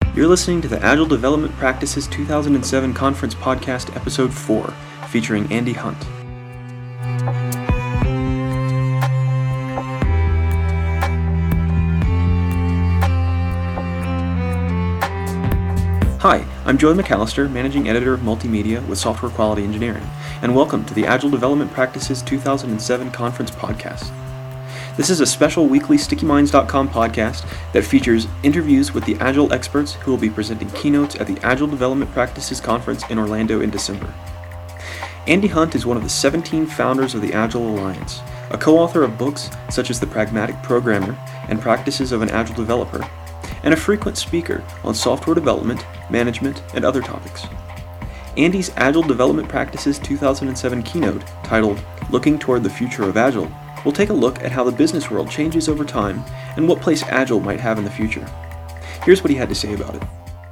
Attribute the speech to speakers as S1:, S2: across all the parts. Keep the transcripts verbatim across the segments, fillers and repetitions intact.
S1: You're listening to the Agile Development Practices two thousand seven Conference Podcast, Episode four, featuring Andy Hunt. Hi, I'm Joey McAllister, Managing Editor of Multimedia with Software Quality Engineering, and welcome to the Agile Development Practices two thousand seven Conference Podcast. This is a special weekly Sticky Minds dot com podcast that features interviews with the Agile experts who will be presenting keynotes at the Agile Development Practices Conference in Orlando in December. Andy Hunt is one of the seventeen founders of the Agile Alliance, a co-author of books such as The Pragmatic Programmer and Practices of an Agile Developer, and a frequent speaker on software development, management, and other topics. Andy's Agile Development Practices two thousand seven keynote, titled Looking Toward the Future of Agile, will take a look at how the business world changes over time and what place Agile might have in the future. Here's what he had to say about it.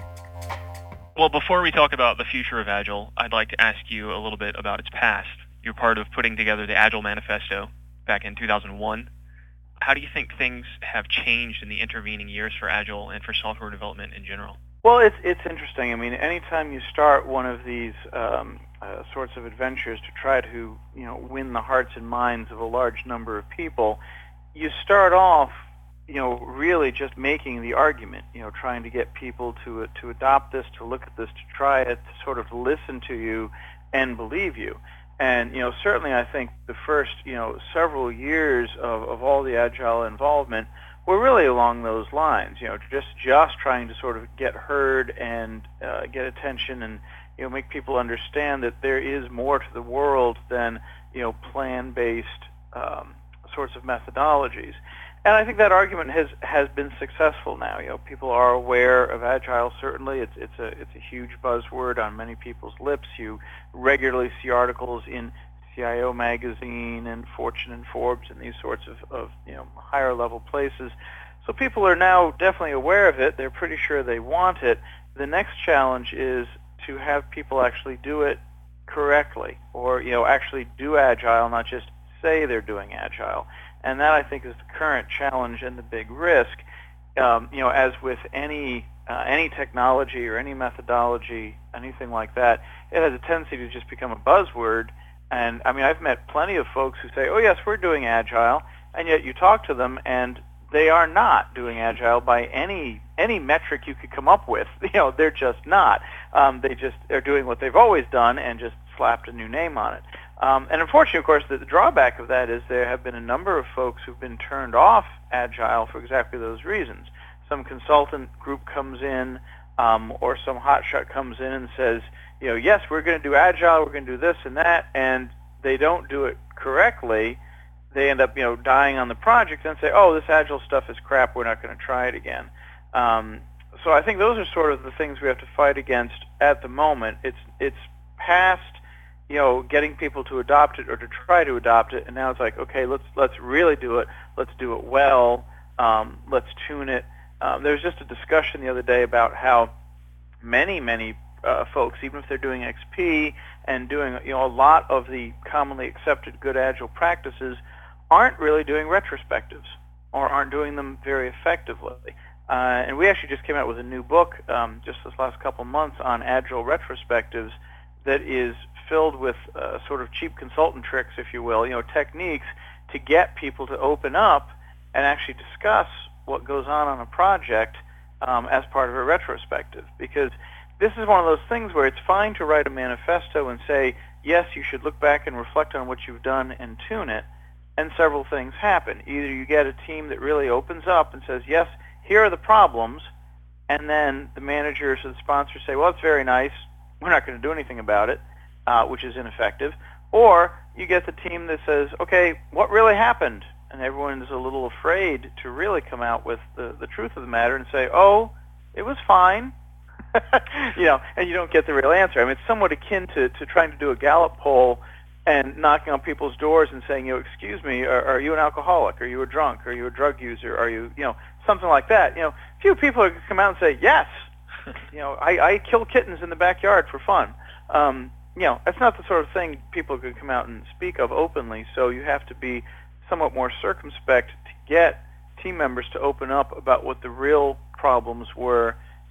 S2: Well, before we talk about the future of Agile, I'd like to ask you a little bit about its past. You're part of putting together the Agile Manifesto back in two thousand one. How do you think things have changed in the intervening years for Agile and for software development in general?
S3: Well, it's it's interesting. I mean, anytime you start one of these um, uh, sorts of adventures to try to, you know, win the hearts and minds of a large number of people, you start off, you know, really just making the argument, you know, trying to get people to uh, to adopt this, to look at this, to try it, to sort of listen to you and believe you. And, you know, certainly I think the first, you know, several years of, of all the Agile involvement were really along those lines, you know, just just trying to sort of get heard and uh, get attention and, you know, make people understand that there is more to the world than, you know, plan-based um, sorts of methodologies. And I think that argument has, has been successful now. You know, people are aware of Agile. Certainly, it's it's a it's a huge buzzword on many people's lips. You regularly see articles in C I O magazine and Fortune and Forbes and these sorts of, of you know higher level places. So people are now definitely aware of it. They're pretty sure they want it. The next challenge is to have people actually do it correctly, or you know actually do Agile, not just say they're doing Agile. And that, I think, is the current challenge and the big risk. Um, you know, as with any uh, any technology or any methodology, anything like that, it has a tendency to just become a buzzword. And, I mean, I've met plenty of folks who say, oh, yes, we're doing Agile, and yet you talk to them, and they are not doing Agile by any any metric you could come up with. You know, they're just not. Um, they just are doing what they've always done and just slapped a new name on it. Um, and unfortunately, of course, the, the drawback of that is there have been a number of folks who've been turned off Agile for exactly those reasons. Some consultant group comes in, um, or some hotshot comes in and says, you know, yes, we're going to do Agile, we're going to do this and that, and they don't do it correctly. They end up, you know, dying on the project and say, oh, this Agile stuff is crap, we're not going to try it again. Um, so I think those are sort of the things we have to fight against at the moment. It's it's past, you know, getting people to adopt it or to try to adopt it, and now it's like, okay, let's let's really do it. Let's do it well. Um, let's tune it. Um, there was just a discussion the other day about how many, many uh, folks, even if they're doing X P and doing, you know, a lot of the commonly accepted good Agile practices, aren't really doing retrospectives or aren't doing them very effectively. Uh, and we actually just came out with a new book um, just this last couple months on Agile retrospectives that is filled with uh, sort of cheap consultant tricks, if you will, you know, techniques to get people to open up and actually discuss what goes on on a project um, as part of a retrospective. Because this is one of those things where it's fine to write a manifesto and say, yes, you should look back and reflect on what you've done and tune it, and several things happen. Either you get a team that really opens up and says, yes, here are the problems, and then the managers or the sponsors say, well, it's very nice, we're not going to do anything about it, Uh, which is ineffective. Or you get the team that says, okay, what really happened? And everyone is a little afraid to really come out with the, the truth of the matter and say, oh, it was fine. you know, and you don't get the real answer. I mean, it's somewhat akin to, to trying to do a Gallup poll and knocking on people's doors and saying, you know, excuse me, are, are you an alcoholic? Are you a drunk? Are you a drug user? Are you, you know, something like that. You know, few people are going to come out and say, yes, you know, I, I kill kittens in the backyard for fun. Um, you know, that's not the sort of thing people could come out and speak of openly, so you have to be somewhat more circumspect to get team members to open up about what the real problems were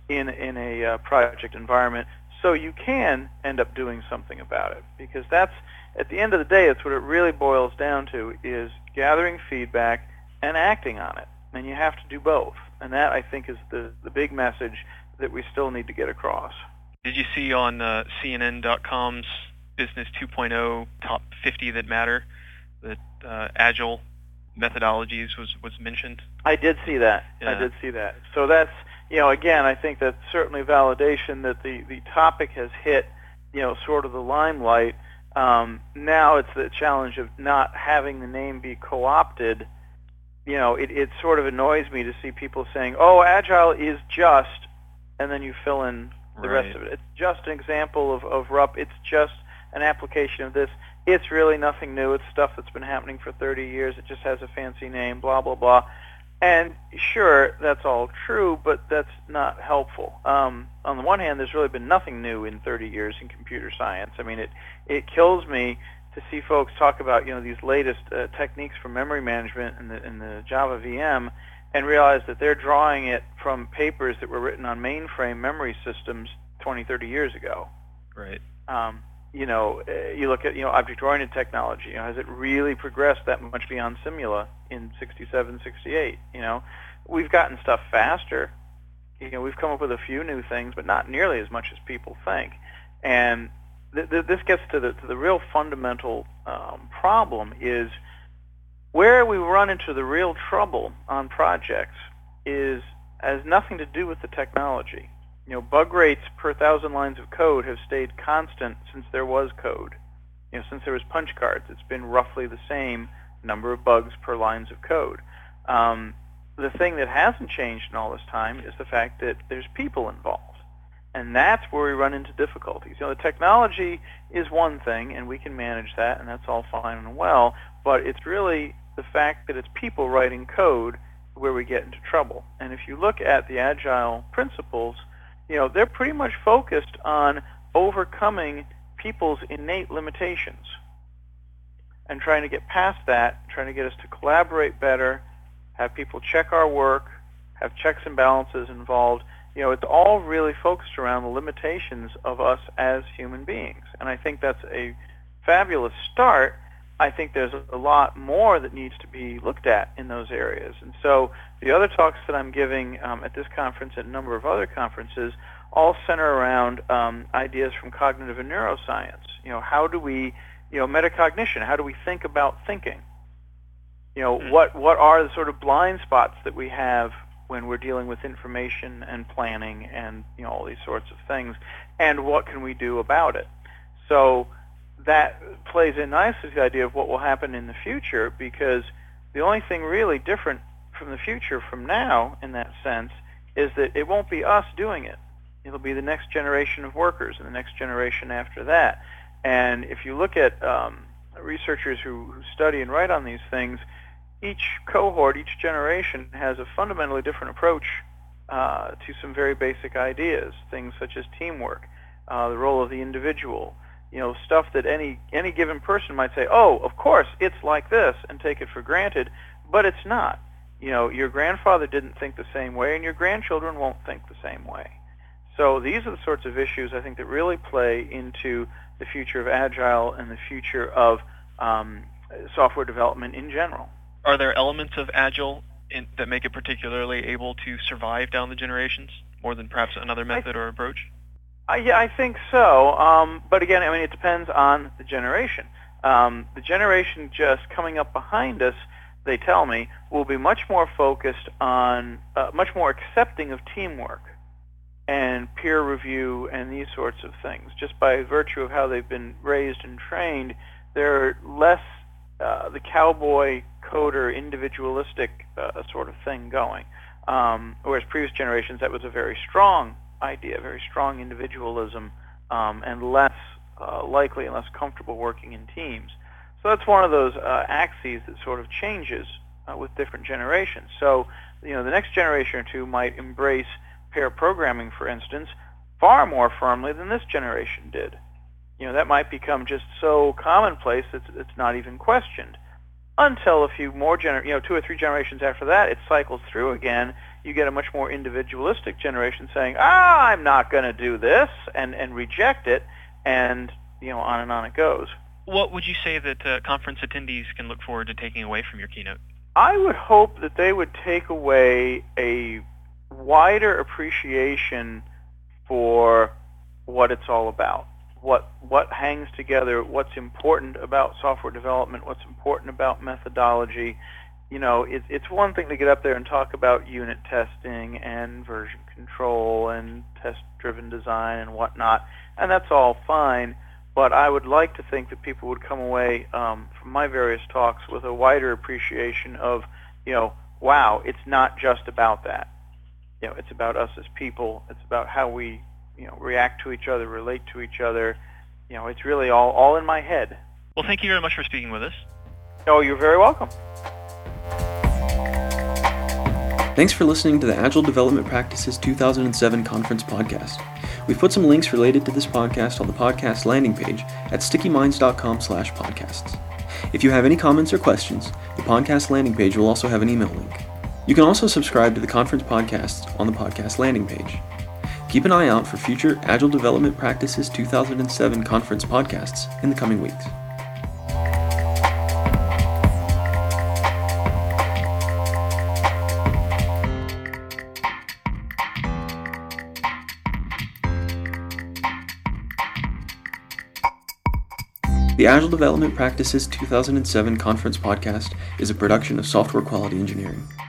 S3: in in a uh, project environment, so you can end up doing something about it. Because that's, at the end of the day, it's what it really boils down to, is gathering feedback and acting on it. And you have to do both. And that, I think, is the, the big message that we still need to get across.
S2: Did you see on uh, C N N dot com's Business two point oh Top fifty That Matter that uh, Agile methodologies was, was mentioned?
S3: I did see that.
S2: Yeah.
S3: I did see that. So that's, you know, again, I think that's certainly validation that the, the topic has hit, you know, sort of the limelight. Um, now it's the challenge of not having the name be co-opted. You know, it, it sort of annoys me to see people saying, oh, Agile is just, and then you fill in the
S2: right.
S3: rest of it. It's just an example of, of R U P. It's just an application of this. It's really nothing new. It's stuff that's been happening for thirty years. It just has a fancy name, blah, blah, blah. And sure, that's all true, but that's not helpful. Um, on the one hand, there's really been nothing new in thirty years in computer science. I mean, it, it kills me to see folks talk about, you know, these latest uh, techniques for memory management in the, in the Java V M and realize that they're drawing it from papers that were written on mainframe memory systems twenty, thirty years ago.
S2: Right.
S3: Um, you know, uh, you look at, you know, object-oriented technology. You know, has it really progressed that much beyond Simula in sixty-seven, sixty-eight? You know, we've gotten stuff faster. You know, we've come up with a few new things, but not nearly as much as people think. And th- th- this gets to the to the real fundamental um, problem is where we run into the real trouble on projects is has nothing to do with the technology. You know, bug rates per thousand lines of code have stayed constant since there was code. You know, since there was punch cards, it's been roughly the same number of bugs per lines of code. Um, the thing that hasn't changed in all this time is the fact that there's people involved. And that's where we run into difficulties. You know, the technology is one thing, and we can manage that, and that's all fine and well, but it's really the fact that it's people writing code where we get into trouble. And if you look at the Agile principles, you know, they're pretty much focused on overcoming people's innate limitations and trying to get past that, trying to get us to collaborate better, have people check our work, have checks and balances involved. You know, it's all really focused around the limitations of us as human beings. And I think that's a fabulous start. I think there's a lot more that needs to be looked at in those areas. And so the other talks that I'm giving um, at this conference and a number of other conferences all center around um, ideas from cognitive and neuroscience. You know, how do we, you know, metacognition, how do we think about thinking? You know, what, what are the sort of blind spots that we have when we're dealing with information and planning and, you know, all these sorts of things, and what can we do about it? So that plays in nicely to the idea of what will happen in the future, because the only thing really different from the future from now, in that sense, is that it won't be us doing it. It'll be the next generation of workers and the next generation after that. And if you look at um, researchers who, who study and write on these things, each cohort, each generation has a fundamentally different approach uh, to some very basic ideas, things such as teamwork, uh, the role of the individual, you know, stuff that any any given person might say, oh, of course, it's like this, and take it for granted, but it's not. You know, your grandfather didn't think the same way, and your grandchildren won't think the same way. So these are the sorts of issues, I think, that really play into the future of Agile and the future of um, software development in general.
S2: Are there elements of Agile in, that make it particularly able to survive down the generations, more than perhaps another method I, or approach?
S3: Uh, yeah, I think so. Um, but again, I mean, it depends on the generation. Um, the generation just coming up behind us, they tell me, will be much more focused on, uh, much more accepting of teamwork and peer review and these sorts of things. Just by virtue of how they've been raised and trained, they're less uh, the cowboy coder individualistic uh, sort of thing going. Um, whereas previous generations, that was a very strong idea, very strong individualism, um, and less uh, likely and less comfortable working in teams. So that's one of those uh, axes that sort of changes uh, with different generations. So, you know, the next generation or two might embrace pair programming, for instance, far more firmly than this generation did. You know, that might become just so commonplace that it's not even questioned. Until a few more, gener- you know, two or three generations after that, it cycles through again. you get a much more individualistic generation saying, ah, I'm not going to do this, and, and reject it, and you know, on and on it goes.
S2: What would you say that uh, conference attendees can look forward to taking away from your keynote?
S3: I would hope that they would take away a wider appreciation for what it's all about, what what hangs together, what's important about software development, what's important about methodology. You know, it, it's one thing to get up there and talk about unit testing and version control and test-driven design and whatnot, and that's all fine. But I would like to think that people would come away um, from my various talks with a wider appreciation of, you know, wow, it's not just about that. You know, it's about us as people. It's about how we, you know, react to each other, relate to each other. You know, it's really all, all in my head.
S2: Well, thank you very much for speaking with us.
S3: Oh, you're very welcome.
S1: Thanks for listening to the Agile Development Practices two thousand seven Conference Podcast. We've put some links related to this podcast on the podcast landing page at stickyminds.com slash podcasts. If you have any comments or questions, the podcast landing page will also have an email link. You can also subscribe to the conference podcasts on the podcast landing page. Keep an eye out for future Agile Development Practices two thousand seven Conference podcasts in the coming weeks. The Agile Development Practices two thousand seven Conference Podcast is a production of Software Quality Engineering.